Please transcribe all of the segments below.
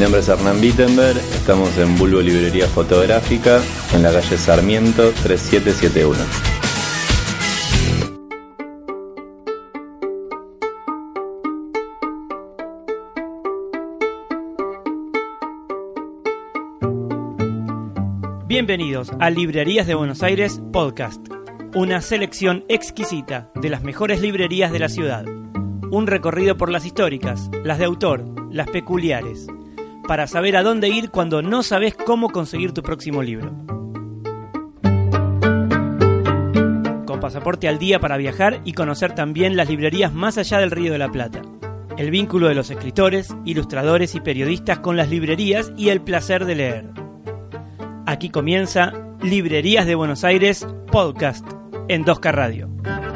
nombre es Hernán Wittenberg, estamos en Bulbo Librería Fotográfica, en la calle Sarmiento 3771. Bienvenidos a Librerías de Buenos Aires Podcast, una selección exquisita de las mejores librerías de la ciudad. Un recorrido por las históricas, las de autor, las peculiares, para saber a dónde ir cuando no sabes cómo conseguir tu próximo libro. Con pasaporte al día para viajar y conocer también las librerías más allá del Río de la Plata. El vínculo de los escritores, ilustradores y periodistas con las librerías y el placer de leer. Aquí comienza Librerías de Buenos Aires Podcast en 2K Radio.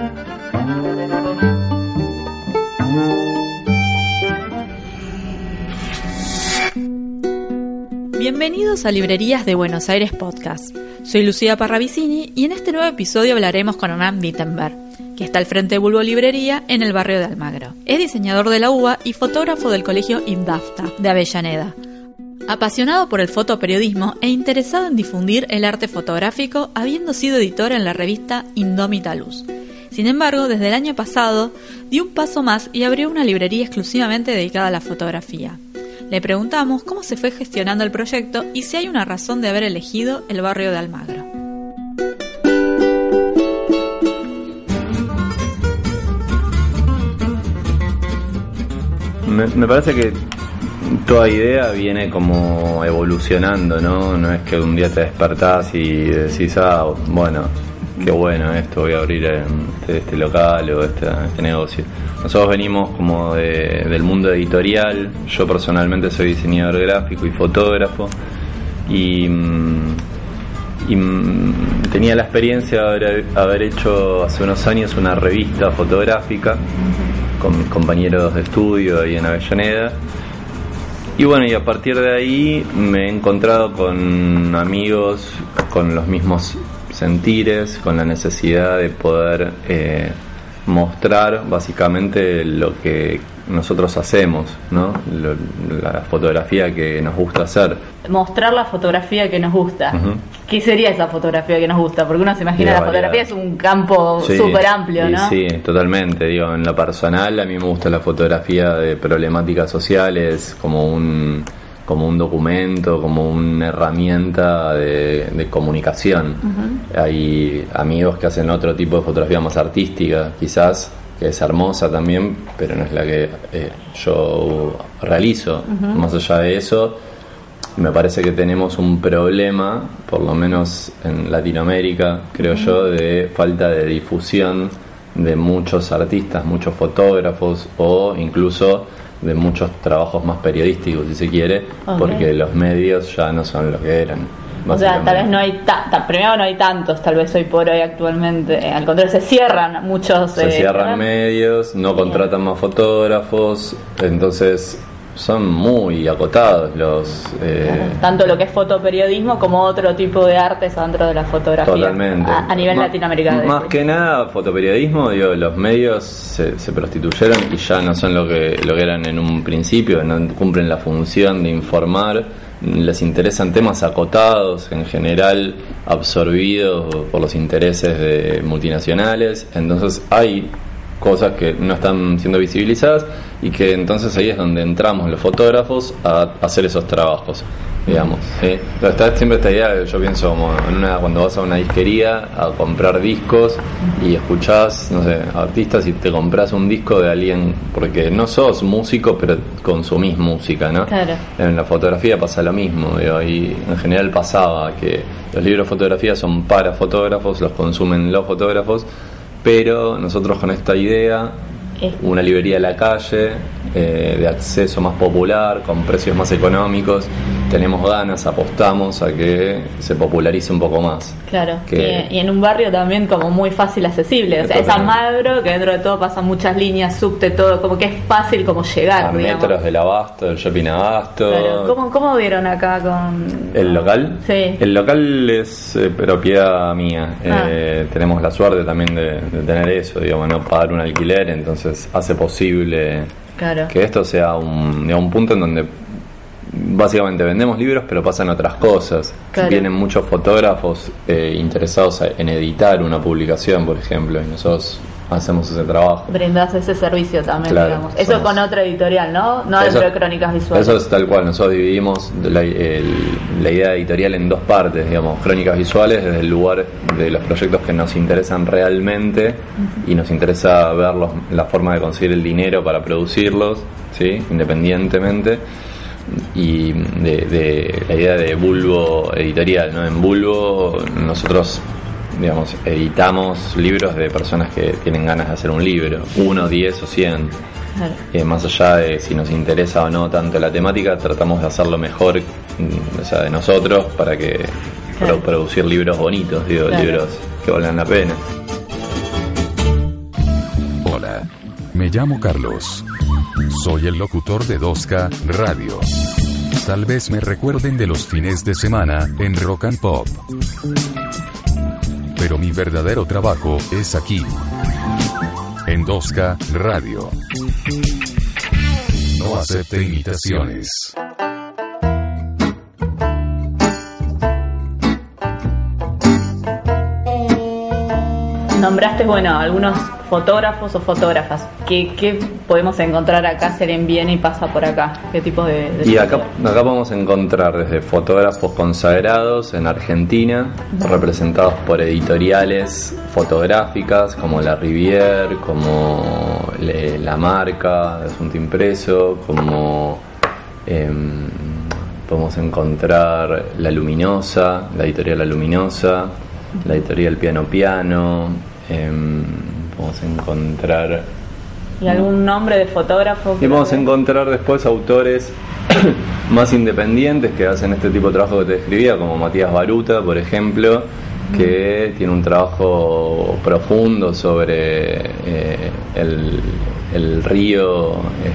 Bienvenidos a Librerías de Buenos Aires Podcast. Soy Lucía Parravicini y en este nuevo episodio hablaremos con Hernán Wittenberg, que está al frente de Bulbo Librería en el barrio de Almagro. Es diseñador de la UBA y fotógrafo del colegio Indafta de Avellaneda. Apasionado por el fotoperiodismo e interesado en difundir el arte fotográfico, habiendo sido editor en la revista Indómita Luz. Sin embargo, desde el año pasado dio un paso más y abrió una librería exclusivamente dedicada a la fotografía. Le preguntamos cómo se fue gestionando el proyecto y si hay una razón de haber elegido el barrio de Almagro. Me parece que toda idea viene como evolucionando, ¿no? No es que un día te despertás y decís, bueno, qué bueno esto, voy a abrir este local o este negocio. Nosotros venimos como del mundo editorial. Yo personalmente soy diseñador gráfico y fotógrafo y tenía la experiencia de haber hecho hace unos años una revista fotográfica con mis compañeros de estudio ahí en Avellaneda. Y bueno, y a partir de ahí me he encontrado con amigos con los mismos sentires, con la necesidad de poder mostrar básicamente lo que nosotros hacemos, ¿no? La fotografía que nos gusta hacer. Mostrar la fotografía que nos gusta. Uh-huh. ¿Qué sería esa fotografía que nos gusta? Porque uno se imagina la fotografía es un campo súper amplio, ¿no? Sí, totalmente. Digo, en lo personal a mí me gusta la fotografía de problemáticas sociales como un documento, como una herramienta de comunicación. Uh-huh. Hay amigos que hacen otro tipo de fotografía más artística, quizás, que es hermosa también, pero no es la que yo realizo. Uh-huh. Más allá de eso, me parece que tenemos un problema, por lo menos en Latinoamérica, creo uh-huh. yo, de falta de difusión de muchos artistas, muchos fotógrafos o incluso de muchos trabajos más periodísticos, si se quiere, okay. Porque los medios ya no son lo que eran. O sea, tal vez no hay primero no hay tantos, tal vez hoy por hoy actualmente, al contrario, se cierran muchos. Se cierran medios, no contratan más fotógrafos, entonces son muy acotados los... tanto lo que es fotoperiodismo como otro tipo de artes dentro de la fotografía. Totalmente. A nivel latinoamericano. Más que nada, fotoperiodismo, digo, los medios se prostituyeron y ya no son lo que eran en un principio, no cumplen la función de informar, les interesan temas acotados, en general absorbidos por los intereses de multinacionales, entonces hay cosas que no están siendo visibilizadas y que entonces ahí es donde entramos los fotógrafos a hacer esos trabajos, digamos, ¿sí? Pero está siempre esta idea, yo pienso como cuando vas a una disquería a comprar discos y escuchás, no sé, artistas y te compras un disco de alguien porque no sos músico pero consumís música, ¿no? Claro. En la fotografía pasa lo mismo, digo, y en general pasaba que los libros de fotografía son para fotógrafos, los consumen los fotógrafos, pero nosotros con esta idea, una librería a la calle, de acceso más popular, con precios más económicos, tenemos ganas, apostamos a que se popularice un poco más. Claro, y en un barrio también como muy fácil accesible, o sea, es Almagro, que dentro de todo pasan muchas líneas, subte, todo, como que es fácil como llegar, a metros del Abasto, del Shopping Abasto. Claro. ¿Cómo vieron acá con...? ¿El local? Sí. El local es propiedad mía, tenemos la suerte también de tener eso, digamos, no pagar un alquiler, entonces hace posible... Claro. Que esto sea un punto en donde básicamente vendemos libros, pero pasan otras cosas. Claro. Vienen muchos fotógrafos interesados en editar una publicación, por ejemplo, y nosotros hacemos ese trabajo. Brindás ese servicio también, Claro, digamos. Eso con otra editorial, ¿no? No Eso- dentro de Crónicas Visuales. Eso es tal cual. Nosotros dividimos la idea editorial en dos partes, digamos. Crónicas Visuales desde el lugar de los proyectos que nos interesan realmente y nos interesa ver la forma de conseguir el dinero para producirlos, ¿sí? Independientemente. Y de la idea de Bulbo editorial, ¿no? En Bulbo nosotros, digamos, editamos libros de personas que tienen ganas de hacer un libro, 1, 10 o 100. Claro. Más allá de si nos interesa o no tanto la temática, tratamos de hacerlo mejor, o sea, de nosotros, para que Claro. producir libros bonitos, digo, Claro. libros que valgan la pena. Hola. Me llamo Carlos. Soy el locutor de 2K Radio. Tal vez me recuerden de los fines de semana en Rock and Pop. Pero mi verdadero trabajo es aquí, en 2K Radio. No acepte imitaciones. Nombraste, bueno, algunos fotógrafos o fotógrafas. ¿Qué podemos encontrar acá si alguien viene y pasa por acá? ¿Qué tipo de Y acá vamos a encontrar desde fotógrafos consagrados en Argentina, representados por editoriales fotográficas como La Rivière, como La Marca, de Asunto Impreso, como podemos encontrar La Luminosa, la editorial La Luminosa, la editorial Piano Piano, podemos encontrar... ¿Y algún nombre de fotógrafo? Y vamos a encontrar después autores más independientes que hacen este tipo de trabajo que te describía, como Matías Baruta, por ejemplo, que tiene un trabajo profundo sobre el río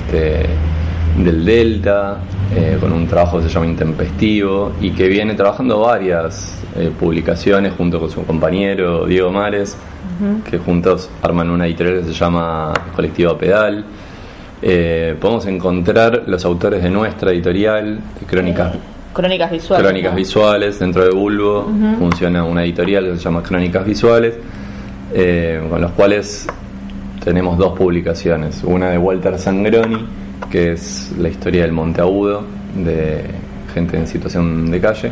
del Delta, con un trabajo que se llama Intempestivo, y que viene trabajando varias publicaciones junto con su compañero Diego Mares, que juntos arman una editorial que se llama Colectiva Pedal. Podemos encontrar los autores de nuestra editorial, de Crónicas Visuales. Crónicas ¿no? Visuales. Dentro de Bulbo funciona una editorial que se llama Crónicas Visuales, con los cuales tenemos dos publicaciones. Una de Walter Sangroni, que es la historia del Monteagudo, de gente en situación de calle.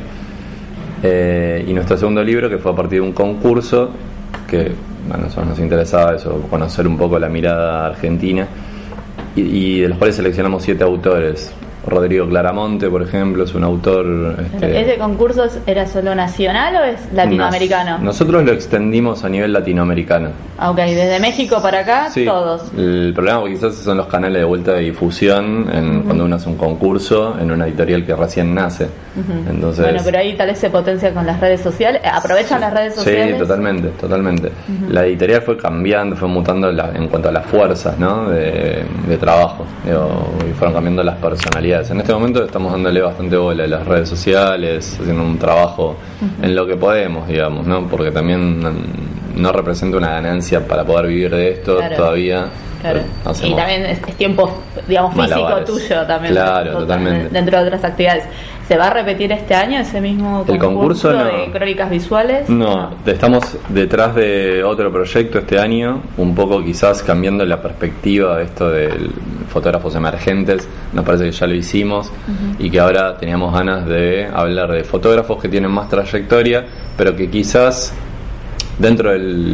Y nuestro segundo libro, que fue a partir de un concurso, que a nosotros nos interesaba eso, conocer un poco la mirada argentina, y de los cuales seleccionamos 7 autores. Rodrigo Claramonte, por ejemplo, es un autor... ¿Ese concurso era solo nacional o es latinoamericano? Nosotros lo extendimos a nivel latinoamericano. Ok, desde México para acá, Sí, todos. el problema quizás son los canales de vuelta de difusión cuando uno hace un concurso en una editorial que recién nace. Entonces, Bueno, pero ahí tal vez se potencia con las redes sociales. ¿Aprovechan las redes sociales? sí, totalmente. La editorial fue cambiando, fue mutando en cuanto a las fuerzas, ¿no? de trabajo, y fueron cambiando las personalidades. En este momento estamos dándole bastante bola a las redes sociales, haciendo un trabajo en lo que podemos, digamos, ¿no? Porque también no representa una ganancia para poder vivir de esto. Claro. Todavía. Claro. Hacemos Y también es tiempo, digamos, físico malabares. tuyo también. Claro, totalmente. Dentro de otras actividades. ¿Se va a repetir este año ese mismo El concurso no. de Crónicas Visuales? No, estamos detrás de otro proyecto este año, un poco quizás cambiando la perspectiva de esto de fotógrafos emergentes. Nos parece que ya lo hicimos y que ahora teníamos ganas de hablar de fotógrafos que tienen más trayectoria, pero que quizás dentro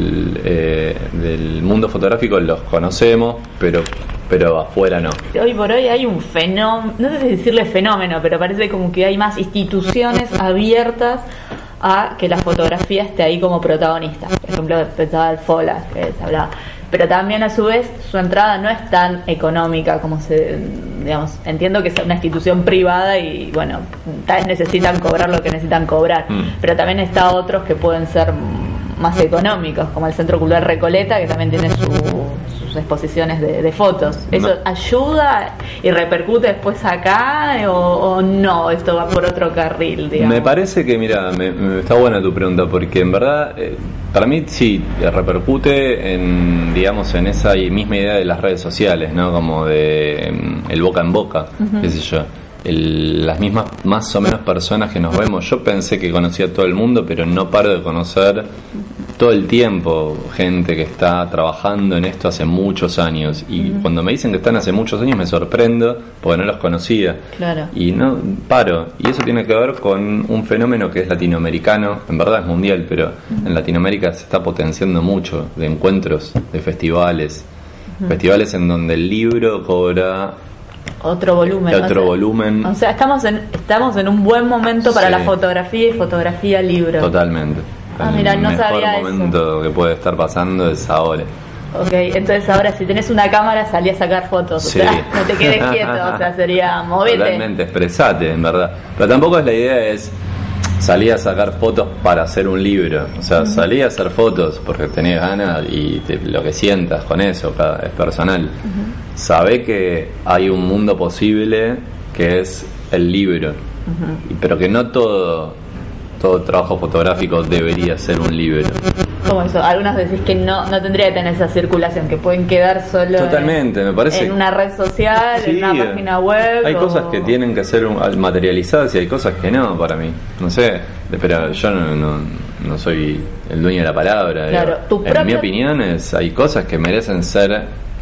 del mundo fotográfico los conocemos, pero afuera no. Hoy por hoy hay un fenómeno, no sé si decirle fenómeno, pero parece como que hay más instituciones abiertas a que la fotografía esté ahí como protagonista. Por ejemplo, pensaba el FOLA, que se hablaba. Pero también a su vez su entrada no es tan económica como digamos, entiendo que es una institución privada y bueno, tal vez necesitan cobrar lo que necesitan cobrar, pero también está otros que pueden ser más económicos, como el Centro Cultural Recoleta, que también tiene sus exposiciones de fotos. ¿Eso ayuda y repercute después acá o no? Esto va por otro carril, digamos. Me parece que, mira, me está buena tu pregunta, porque en verdad, para mí sí, repercute en, digamos, en esa misma idea de las redes sociales, ¿no? Como de el boca en boca, qué sé yo. las mismas más o menos personas que nos vemos. Yo pensé que conocía a todo el mundo, pero no paro de conocer todo el tiempo gente que está trabajando en esto hace muchos años, y cuando me dicen que están hace muchos años me sorprendo porque no los conocía. Claro. Y no paro, y eso tiene que ver con un fenómeno que es latinoamericano, en verdad es mundial, pero en Latinoamérica se está potenciando mucho, de encuentros, de festivales en donde el libro cobra otro volumen. volumen. O sea, estamos en un buen momento para Sí. la fotografía y fotografía libro. Totalmente. Mira, no el sabía mejor momento que puede estar pasando es ahora. Ok, entonces ahora si tenés una cámara salí a sacar fotos, Sí. o sea, no te quedes quieto, o sea, sería movete. Totalmente, expresate, en verdad. Pero tampoco es la idea es salir a sacar fotos para hacer un libro. O sea, salí a hacer fotos porque tenés ganas y lo que sientas con eso es personal. Sabé que hay un mundo posible que es el libro, pero que no todo trabajo fotográfico debería ser un libro. Como eso, algunos decís que no tendría que tener esa circulación, que pueden quedar solo Totalmente, me parece. en una red social, Sí, en una página web. hay cosas que tienen que ser materializadas y hay cosas que no, para mí. No sé, pero yo no soy el dueño de la palabra. Claro, En mi opinión hay cosas que merecen ser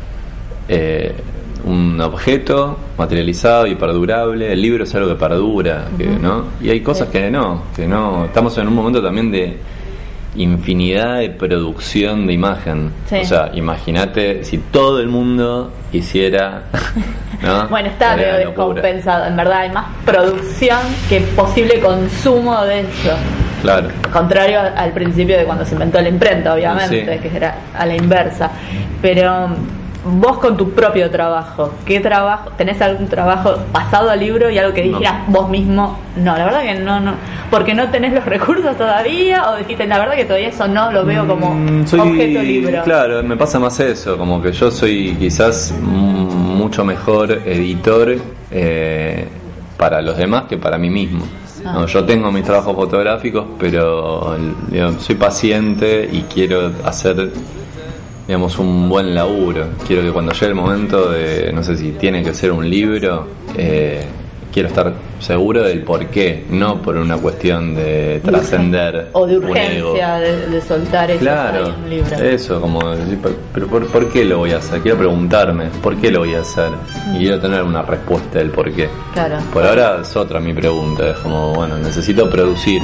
un objeto materializado y perdurable. El libro es algo que perdura, ¿no? Y hay cosas que no. Estamos en un momento también de infinidad de producción de imagen. Sí. O sea, imagínate si todo el mundo hiciera, ¿no? Bueno, está Era medio locura. descompensado, en verdad hay más producción que posible consumo de eso. Claro. Contrario al principio de cuando se inventó la imprenta, obviamente, Sí. que era a la inversa. Pero vos con tu propio trabajo, ¿qué trabajo? ¿Tenés algún trabajo pasado al libro y algo que No. dijeras vos mismo? No, la verdad que no. ¿Porque no tenés los recursos todavía? ¿O dijiste, la verdad que todavía eso no lo veo como objeto libro? Claro, me pasa más eso, como que yo soy quizás mucho mejor editor para los demás que para mí mismo. No, yo tengo mis trabajos fotográficos, pero soy paciente y quiero hacer, digamos, un buen laburo. Quiero que cuando llegue el momento de, no sé si tiene que ser un libro, quiero estar seguro del por qué, no por una cuestión de trascender o de un ego. urgencia de soltar eso Claro, en un libro. eso, como decir, pero ¿por qué lo voy a hacer? Quiero preguntarme, ¿por qué lo voy a hacer? Y quiero tener una respuesta del por qué. Claro. Por ahora es otra mi pregunta, es como, bueno, necesito producir.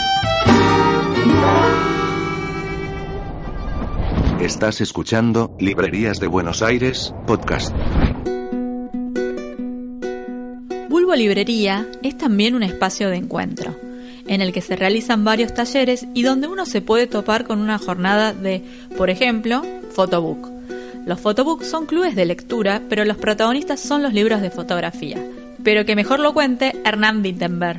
Estás escuchando Librerías de Buenos Aires, podcast. Bulbo Librería es también un espacio de encuentro, en el que se realizan varios talleres y donde uno se puede topar con una jornada de, por ejemplo, photobook. Los photobooks son clubes de lectura, pero los protagonistas son los libros de fotografía. Pero que mejor lo cuente Hernán Wittenberg.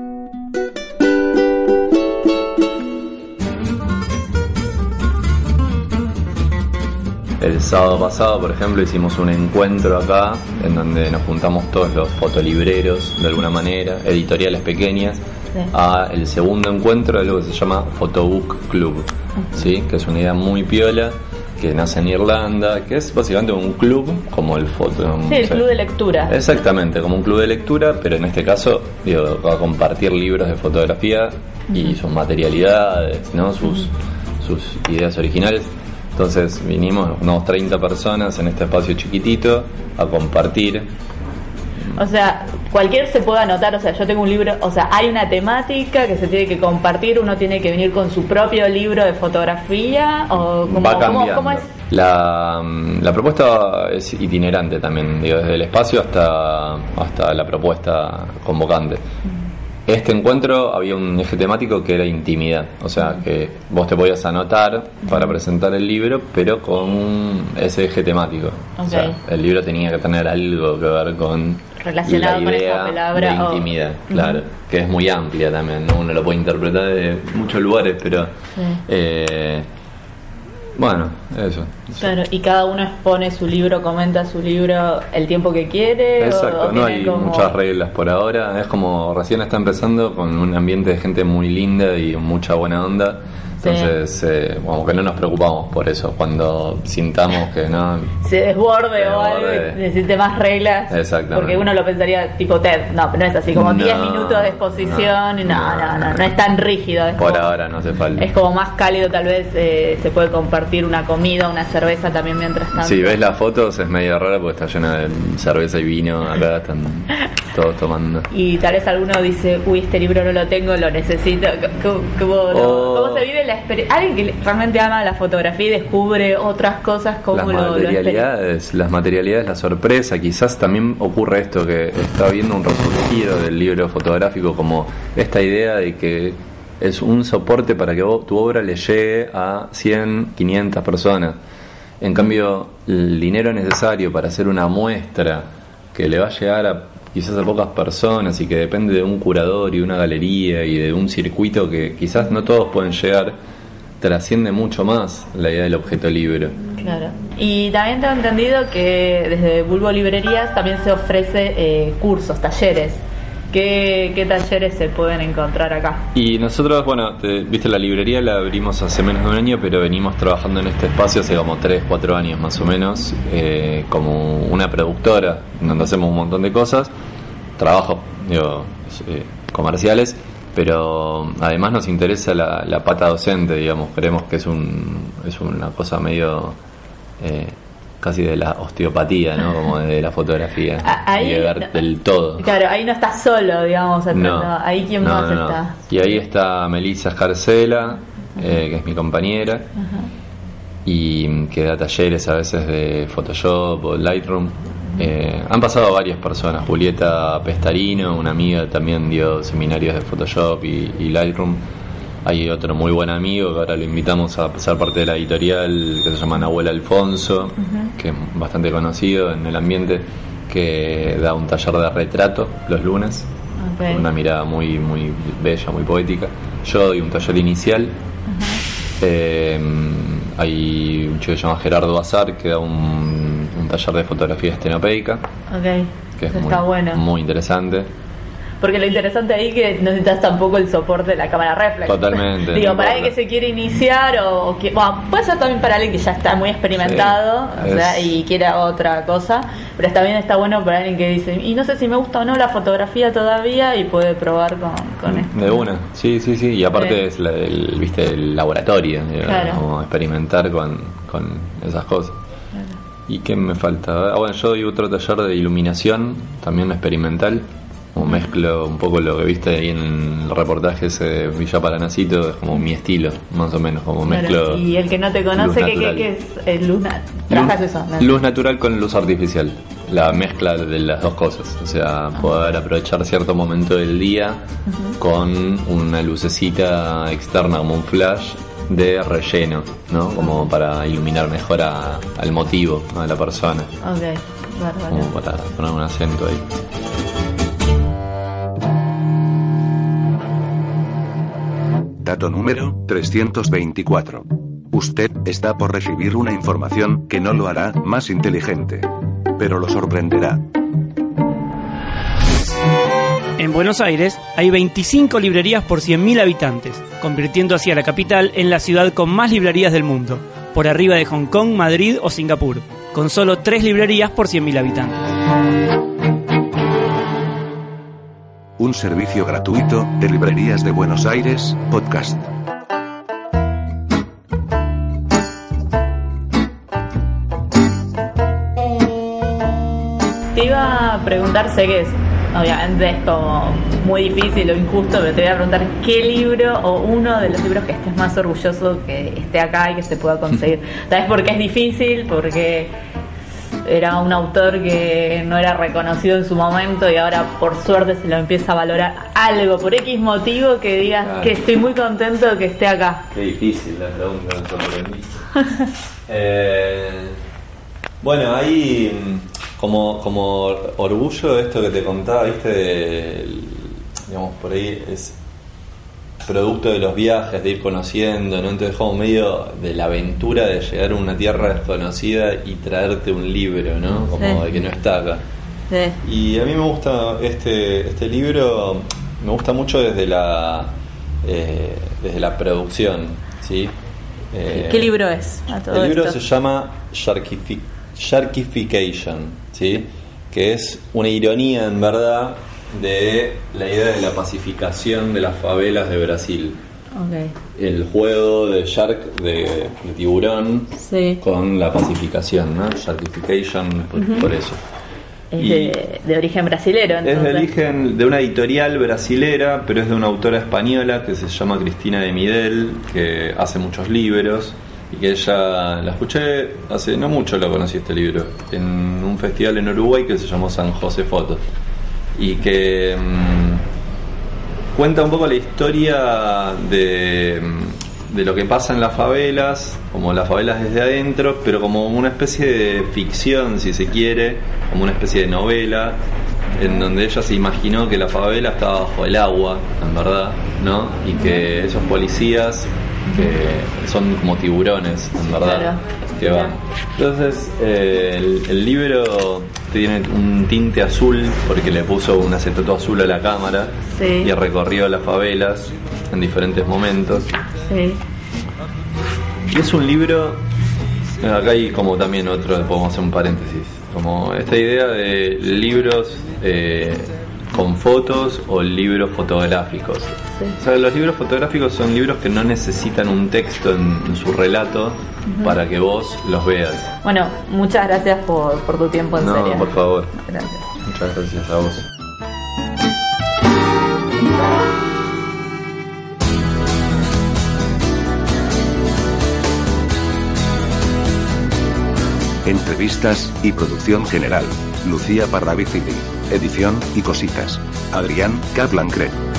El sábado pasado, por ejemplo, hicimos un encuentro acá en donde nos juntamos todos los fotolibreros, de alguna manera, editoriales pequeñas, a el segundo encuentro de algo que se llama Photobook Club, ¿sí? Que es una idea muy piola, que nace en Irlanda, que es básicamente un club como el foto. Sí, el club de lectura. Exactamente, como un club de lectura, pero en este caso, va a compartir libros de fotografía y sus materialidades, ¿no? Sus ideas originales. Entonces vinimos unos 30 personas en este espacio chiquitito a compartir. O sea, cualquier se puede anotar, o sea, yo tengo un libro, o sea, hay una temática que se tiene que compartir, uno tiene que venir con su propio libro de fotografía, o Va cambiando. ¿cómo es? La propuesta es itinerante también, digo, desde el espacio hasta la propuesta convocante. Este encuentro había un eje temático que era intimidad, o sea, que vos te podías anotar para presentar el libro, pero con ese eje temático. O sea, el libro tenía que tener algo que ver con relacionado la idea con esa palabra de intimidad, claro, que es muy amplia también, ¿no? Uno lo puede interpretar de muchos lugares, pero bueno, eso. Claro, y cada uno expone su libro, comenta su libro el tiempo que quiere. Exacto, o no tiene hay como... muchas reglas por ahora. Es como recién está empezando con un ambiente de gente muy linda y mucha buena onda. Entonces, como que no nos preocupamos por eso. Cuando sintamos que no se desborde o algo, necesite más reglas. Exactamente. Porque uno lo pensaría tipo TED. No, pero no es así, como 10 minutos de exposición. No es tan rígido. Por como, ahora no hace falta. Es como más cálido, tal vez se puede compartir una comida, una cerveza también mientras tanto. Si ves las fotos es medio rara porque está llena de cerveza y vino. Acá están todos tomando. Y tal vez alguno dice, uy, este libro no lo tengo, lo necesito. ¿Cómo se vive la experiencia? Alguien que realmente ama la fotografía y descubre otras cosas, como las materialidades, la sorpresa. Quizás también ocurre esto, que está viendo un resurgir del libro fotográfico, como esta idea de que es un soporte para que tu obra le llegue a 100, 500 personas. En cambio, el dinero necesario para hacer una muestra que le va a llegar a quizás a pocas personas y que depende de un curador y una galería y de un circuito que quizás no todos pueden llegar, trasciende mucho más la idea del objeto libro. Claro. Y también tengo entendido que desde Bulbo Librerías también se ofrece cursos, talleres. ¿Qué talleres se pueden encontrar acá? Y nosotros, viste, la librería la abrimos hace menos de un año, pero venimos trabajando en este espacio hace como 3-4 años más o menos, como una productora, donde hacemos un montón de cosas, trabajos comerciales, pero además nos interesa la pata docente, digamos. Creemos que es una cosa medio casi de la osteopatía, ¿no? Como de la fotografía, y de ver del todo. Claro, ahí no estás solo, digamos, ahí quién más está. Y ahí está Melissa Escarcela, que es mi compañera, y que da talleres a veces de Photoshop o Lightroom. Han pasado varias personas. Julieta Pestarino, una amiga, también dio seminarios de Photoshop y Lightroom. Hay otro muy buen amigo que ahora lo invitamos a ser parte de la editorial, que se llama Nahuel Alfonso, que es bastante conocido en el ambiente, que da un taller de retrato los lunes, con una mirada muy, muy bella, muy poética. Yo doy un taller inicial. Hay un chico que se llama Gerardo Azar, que da un taller de fotografía estenopeica, que es muy interesante. Porque lo interesante ahí es que no necesitas tampoco el soporte de la cámara reflex. Totalmente. Digo, para alguien que se quiere iniciar o que, puede ser también para alguien que ya está muy experimentado, y quiera otra cosa, pero también está bueno para alguien que dice, y no sé si me gusta o no la fotografía todavía, y puede probar con esto. De una, sí, y aparte es el laboratorio, como experimentar con esas cosas. Claro. ¿Y qué me falta? Yo doy otro taller de iluminación, también experimental. Como mezclo un poco lo que viste ahí en el reportaje ese de Villa Paranacito, es como mi estilo, más o menos, como mezclo. Y el que no te conoce, ¿qué es luz natural? ¿Trabajas eso? ¿No? Luz natural con luz artificial, la mezcla de las dos cosas, o sea, poder aprovechar cierto momento del día con una lucecita externa como un flash de relleno, ¿no? Como para iluminar mejor al motivo, a la persona. Bárbaro. Como para poner un acento ahí. Dato número 324. Usted está por recibir una información que no lo hará más inteligente, pero lo sorprenderá. En Buenos Aires hay 25 librerías por 100.000 habitantes, convirtiendo así a la capital en la ciudad con más librerías del mundo, por arriba de Hong Kong, Madrid o Singapur, con solo 3 librerías por 100.000 habitantes. Un servicio gratuito de Librerías de Buenos Aires, podcast. Te iba a preguntar, sé que obviamente es como muy difícil o injusto, pero te voy a preguntar qué libro o uno de los libros que estés más orgulloso que esté acá y que se pueda conseguir. ¿Sabes por qué es difícil? Porque era un autor que no era reconocido en su momento y ahora por suerte se lo empieza a valorar algo, por X motivo que digas que estoy muy contento de que esté acá. Qué difícil la pregunta, ahí como orgullo de esto que te contaba, viste, digamos, por ahí es producto de los viajes, de ir conociendo, ¿no? Entonces como medio de la aventura de llegar a una tierra desconocida y traerte un libro, ¿no? Como de que no está acá. Y a mí me gusta este libro, me gusta mucho desde desde la producción, ¿sí? ¿Qué libro es? El libro se llama Sharkification, ¿sí? Que es una ironía, en verdad, de la idea de la pacificación de las favelas de Brasil. Okay. El juego de shark, de tiburón, sí, con la pacificación, ¿no? Sharkification, por eso. Es de origen brasilero, entonces. Es de origen de una editorial brasilera, pero es de una autora española que se llama Cristina de Midel, que hace muchos libros, y que ella, la escuché hace no mucho, lo conocí este libro, en un festival en Uruguay que se llamó San José Fotos, y que cuenta un poco la historia de lo que pasa en las favelas, como las favelas desde adentro, pero como una especie de ficción, si se quiere, como una especie de novela, en donde ella se imaginó que la favela estaba bajo el agua, en verdad, ¿no? Y que esos policías que son como tiburones, en verdad, claro, que van. Entonces, el libro tiene un tinte azul porque le puso un acetato azul a la cámara, sí, y recorrió las favelas en diferentes momentos. Sí. Y es un libro, acá hay como también otro, podemos hacer un paréntesis, como esta idea de libros con fotos o libros fotográficos. Sí. O sea, los libros fotográficos son libros que no necesitan un texto en su relato para que vos los veas. Bueno, muchas gracias por tu tiempo, en serio. No, por favor. Gracias. Muchas gracias a vos. Entrevistas y producción general: Lucía Parravicini. Edición y cositas: Adrián Kaplan Cret.